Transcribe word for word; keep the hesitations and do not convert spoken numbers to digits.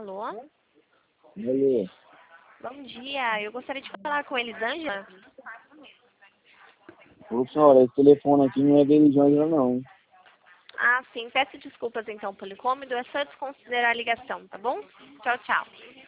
Alô? Alô? Bom dia, eu gostaria de falar com Elisângela. Ô, senhora, esse telefone aqui não é da Elisângela, não. Ah, sim, peço desculpas então pelo incômodo, é só desconsiderar a ligação, tá bom? Tchau, tchau.